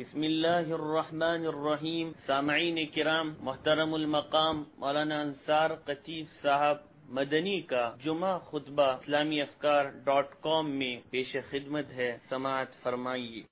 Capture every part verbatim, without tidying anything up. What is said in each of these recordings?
بسم الله الرحمن الرحیم. سامعین کرام، محترم المقام مولانا انصار قطیف صاحب مدنی کا جمعہ خطبہ اسلامی افکار ڈاٹ کام میں پیش خدمت ہے، سماعت فرمائیے۔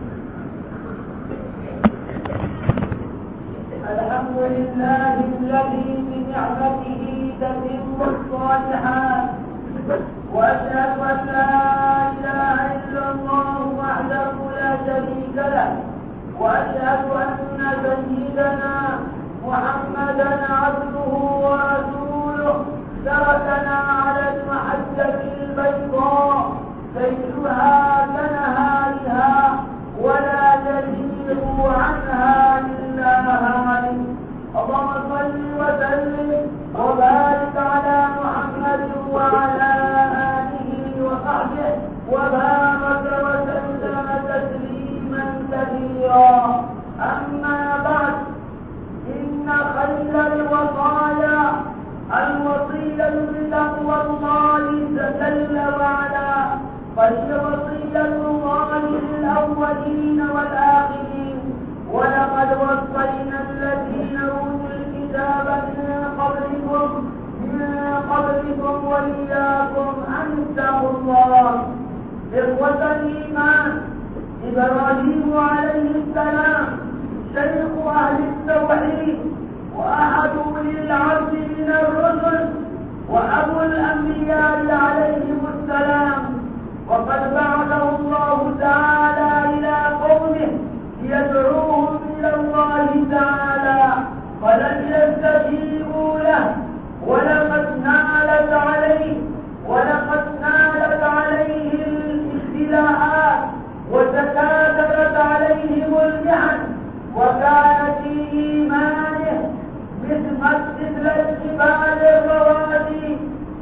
الحمد لله الذي بنعمته تتم الصالحات، واشهد ان لا اله الا الله وحده لا شريك له، واشهد ان سيدنا محمدا عبده ورسوله تركنا على المحجة البيضاء ليلها كنهارها ولا يزيغ عنها إلا هالك. اللهم صل وسلم وبارك على محمد وعلى آله وصحبه وبارك وسلم تسليما كثيرا. أما بعد، إن خير الوصايا الوصية بتقوى الله جل وعلا، فهي وصية الله للأولين والآخرين. ولقد وصينا الذين أوتوا الكتاب من قبلكم من قبلكم وإياكم أن اتقوا الله. إخوة الإيمان، إبراهيم عليه السلام شيخ أهل التوحيد وأحد أولي العزم من الرسل وأبو الأنبياء عليهم السلام، وقد بعثه الله تعالى إلى قومه ليدعوهم إلى الله تعالى، فلم يستجيبوا له، ولقد نالت عليه ولقد نالت عليه الابتلاءات وتكاثرت عليهم المحن، وكان في إيمانه مثل الجبال الرواسي.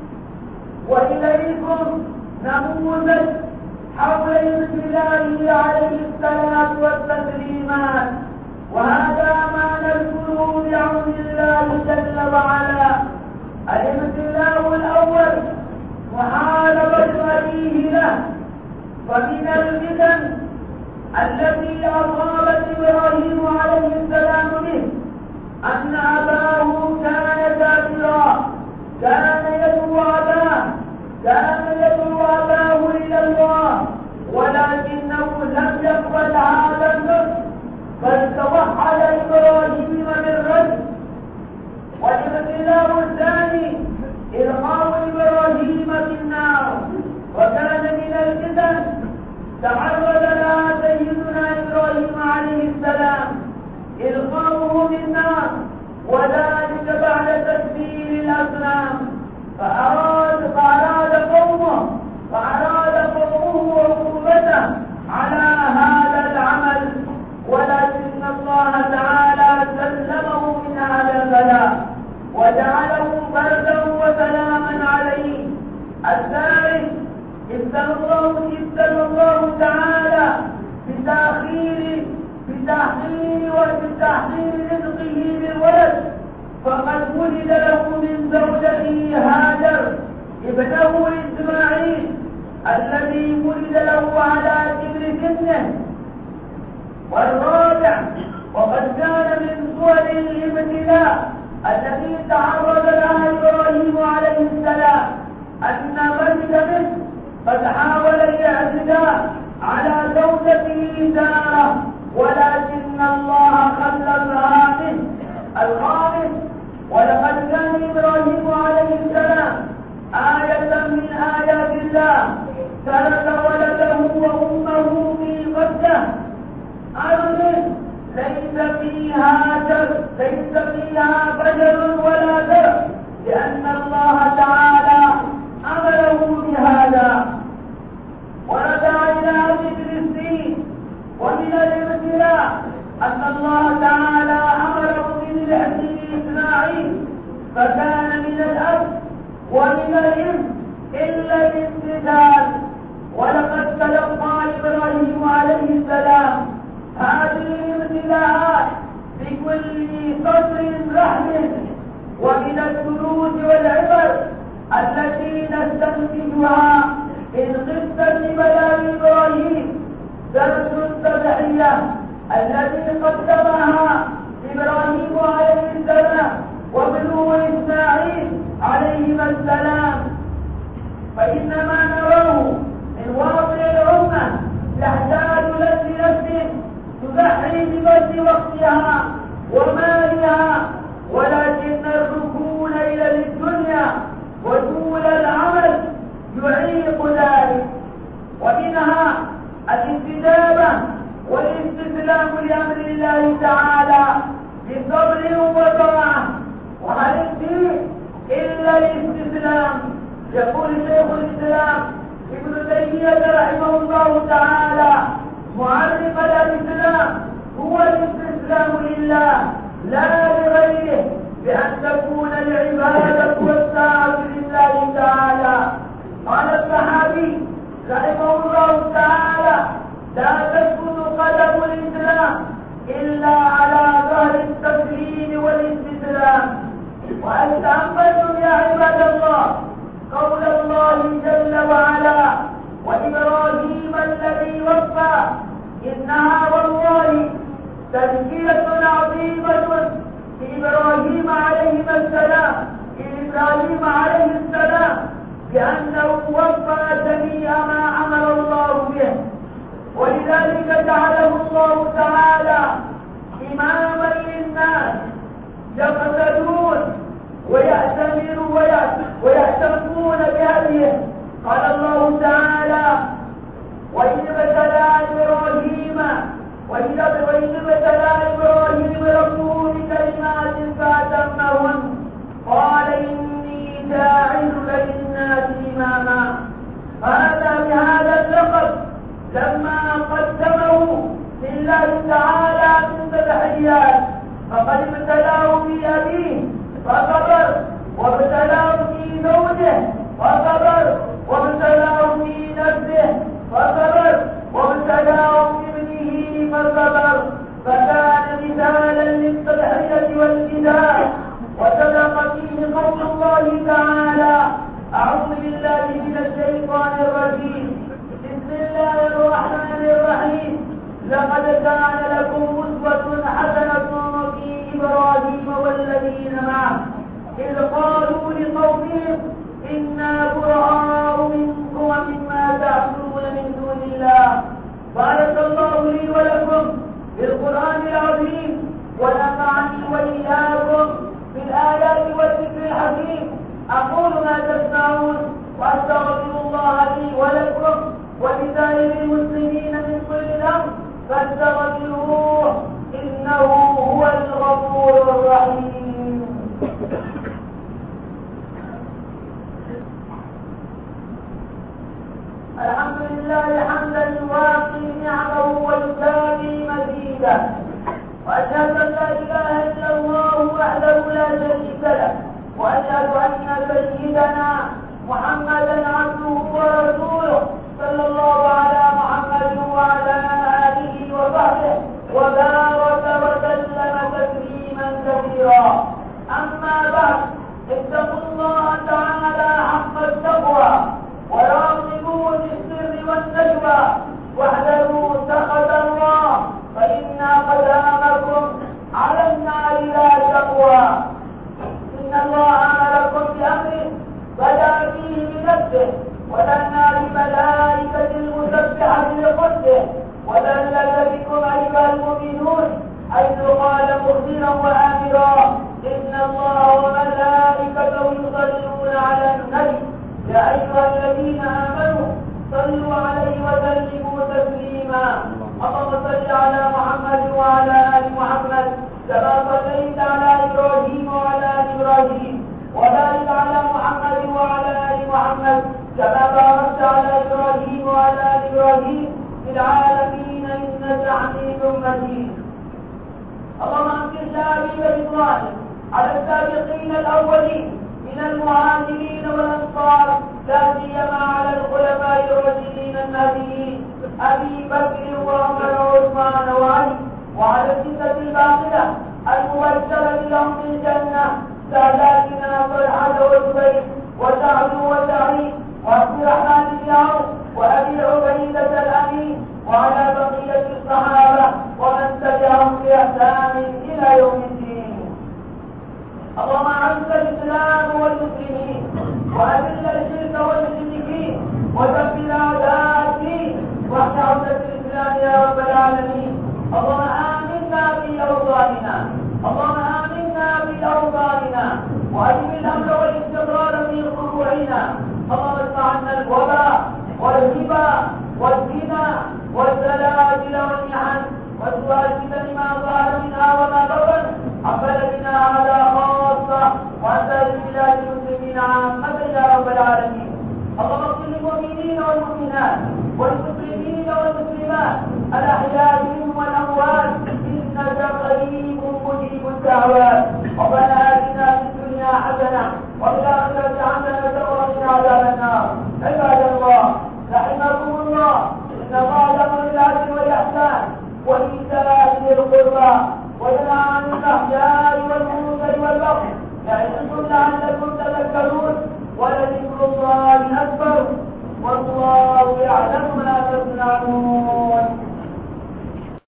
وإليكم نموذج حول ابتلائه عليه الصلاة والتسليمات، وهذا ما نذكره بعون الله جل وعلا. الابتلاء الأول محاربة أبيه له، ومن الفتن التي أصابت إبراهيم عليه السلام به أن أباه كان كافرا، كان يدعو أباه كان يدعو أباه إلى الله، ولكنه لم يقبل هذا النصح، بل توحد إبراهيم بالرد. والابتلاء الثاني إلقاء إبراهيم في النار، وكان من الفتن تعرض لها سيدنا إبراهيم عليه السلام إلقاؤه في النار، وذلك بعد تكبير الأصنام. فأراد فأراد قومه فأراد قومه عقوبته على هذا العمل، ولكن الله تعالى سلمه من هذا البلاء وجعله بردا وسلاما عليه. الثالث ابتلى الله ابتلى الله تعالى بتأخير بتحقير وبتحقير رزقه بالولد، فقد ولد له من زوجته هاجر ابنه إسماعيل الذي ولد له على كبر سنه. والرابع، وقد كان من صور الابتلاء التي تعرض لها إبراهيم عليه السلام أن ملك مصر قد حاول الاعتداء على زوجته سارة، ولكن الله خلصها منه. الخامس، ولقد كان إبراهيم عليه السلام آية من آيات الله، ترك ولده وأمه في غزة أرض ليس فيها ليس فيها بشر ولا زرع، لأن الله تعالى أمره بهذا. ورجع إلى أرض فلسطين. ومن الابتلاء أن الله تعالى أمره بذبحه إسماعيل، فكان من الأب ومن الإم إلا الامتثال. ولقد تلقى إبراهيم عليه السلام هذه الابتلاءات بكل صدر رحم، ومن الدروس والعبر التي نستنتجها من قصة بلاء إبراهيم درس التضحية التي قدمها إبراهيم عليه السلام وابنه إسماعيل عليهما السلام. فإنما نراه من واقع الأمة تحتاج لنفس تضحي ببذل وقتها ومالها، ولكن الركون إلى الدنيا وطول العمل يعيق ذلك. ومنها الاستجابة والاستسلام لأمر الله تعالى بصبر وطاعة. وهل الدين إلا الاستسلام؟ يقول شيخ الإسلام ابن تيمية رحمه الله تعالى معرف الإسلام هو الاستسلام لله لا لغيره، بأن تكون العبادة والطاعة لله تعالى. قال الصحابي رحمه الله تعالى: لا تسقط قدم الإسلام إلا على ظهر التسليم والاستسلام. وهل تأملتم يا عباد الله قول الله جل وعلا: وإبراهيم الذي وفى؟ إنها والله تزكية عظيمة لإبراهيم عليه السلام لإبراهيم عليه السلام بأنه وفى جميع ما أمر الله به، ولذلك جعله الله تعالى إماما للناس يقتدون ويأتمرون ويأتمون بهديه. قال الله تعالى: وإذ ابتلى إبراهيم وإذ ابتلى إبراهيم ربه بكلمات فأتمهن قال إني جاعلك للناس إماما. فأتى بهذا اللقب لما قدمه لله تعالى من تضحيات، فقد ابتلاه في أبيه فصبر، وابتلاه في زوجه فصبر، وابتلاه في نفسه فصبر، وابتلاه في ابنه فصبر، فكان مثالا للتضحية والفداء. وصدق فيه قول الله تعالى: أعوذ بالله من الشيطان الرجيم، بسم الله الرحمن الرحيم. لقد كان لكم أسوة حسنة في إبراهيم والذين معه إذ قالوا لقومهم إنا براء منكم ومما تعبدون من دون الله. بارك الله لي ولكم بالقرآن العظيم، ونفعني وإياكم بالآيات والذكر الحكيم. أقول ما تسمعون وأستغفر الله لي ولكم ولسائر المسلمين من كل ذنب فاستغفروه إنه هو الغفور الرحيم. الحمد لله حمدا يوافي نعمه ويكافي مزيده، وأشهد أن لا إله إلا الله وحده لا شريك له، وأشهد أن سيدنا محمدا عبده ورسوله صلى الله على محمد وعلى آله وصحبه وبارك وسلم تسليما كثيرا. أما بعد، اتقوا الله تعالى حق التقوى وراقبوه في السر والنجوى، واحذروا سخط الله فإن أقدامكم على النار لا تقوى. إن الله أمركم بأمر بدأ فيه بنفسه وثنى بملائكة المسبحة لقدسه، وذلل بكم أيها المؤمنون حيث قال مخبرا وآمرا: إن الله وملائكته يصلون على النبي يا أيها الذين آمنوا صلوا عليه وسلموا تسليما. اللهم صل على محمد وعلى آل محمد كما صليت على إبراهيم وعلى آل إبراهيم، وبارك على محمد وعلى آل محمد كما باركت على إبراهيم وعلى آل إبراهيم في العالمين إنك حميد مجيد. اللهم أنزل شهادة رضوانك على السابقين الأولين من المهاجرين والأنصار، لا سيما على الخلفاء الراشدين المهديين أبي بكر وعمر وعثمان وعلي، وعلى الستة الباقية المبشرة لهم بالجنة ساداتنا طلحة والزبير وسعد وسعيد وعبد الرحمن بن عوف وأبي عبيدة الأمين، وعلى بقية الصحابة ومن بإحسان إلى يوم الدين. اللهم أعز الإسلام والمسلمين وأذل الشرك والمشركين ودمر أعداء الدين واحفظ عزة الإسلام يا رب العالمين. اللهم آمنا في أوطاننا اللهم آمنا في أوطاننا وأدم الأمن والاستقرار في فروعنا. اللهم ادفع عنا الوباء والربا والزنا والزلازل والمحن وسوء الفتن ما ظهر منها وما بطن عن بلدنا هذا خاصة وعن سائر بلاد المسلمين عامة يا رب العالمين. اللهم اغفر للمؤمنين والمؤمنات والمسلمين والمسلمات الأحياء منهم والأموات إنك قريب مجيب الدعوات. ربنا آتنا في الدنيا حسنة وفي الآخرة حسنة وقنا عذاب النار. عباد الله رحمكم الله إن الله يأمر بالعدل والإحسان وإيتاء ذي القربى وينهى عن الفحشاء والمنكر والبغي يعظكم لعلكم تذكرون ولذكر الله أكبر والله يعلم ما تصنعون.